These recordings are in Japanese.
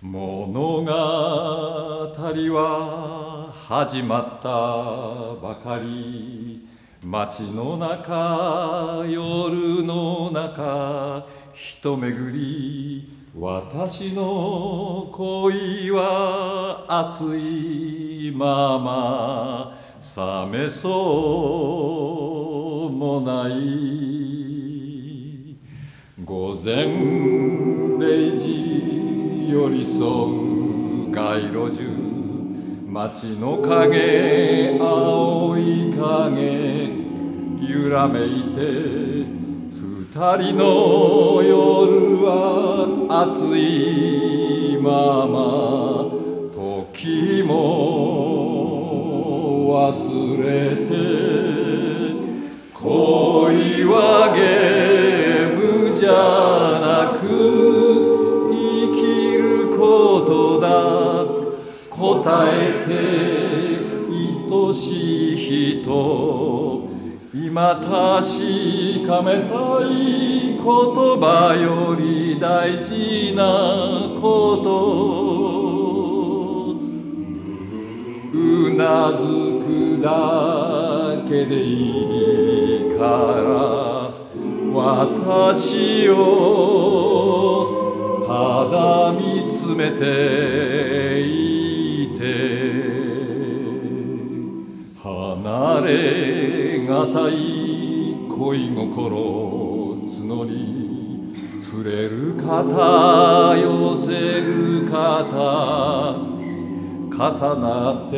物語は始まったばかり。街の中、夜の中、一巡り。私の恋は熱いまま冷めそうもない。午前0時寄り添う街路樹、街の影、青い影揺らめいて、二人の夜は熱いまま、時も忘れて。恋はゲームじゃなく生きることだ。答えて愛しい人、今確かめたい言葉より大事なこと。うなずくだけでいいから私をただ見つめていて。離れがたい恋心募り、触れる肩寄せる肩重なって、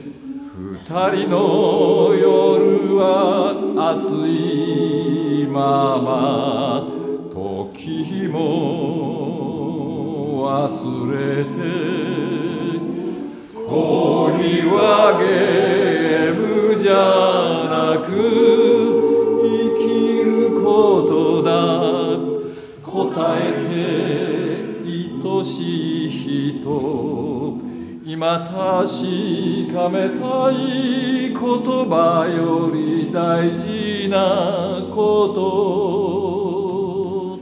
二人の夜は熱いまま、時も忘れて。恋はゲームじゃなく生きることだ。答えて愛しい人、今確かめたい言葉より大事なこと。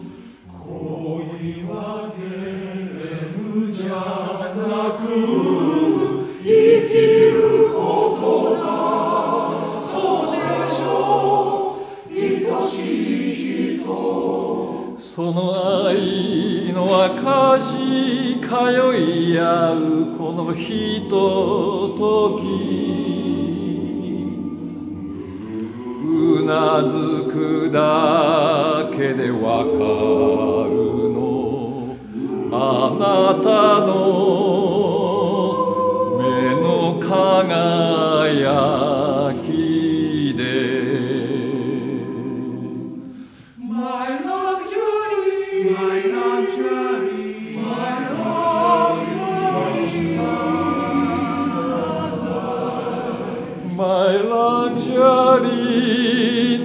恋はゲームじゃなく生きることだ。そうでしょう、愛しい人。 その愛の証通い合うこのひととき、うなずくだけでわかるの、あなたの目の輝きで。 My luxury, my luxury, my luxury, My luxury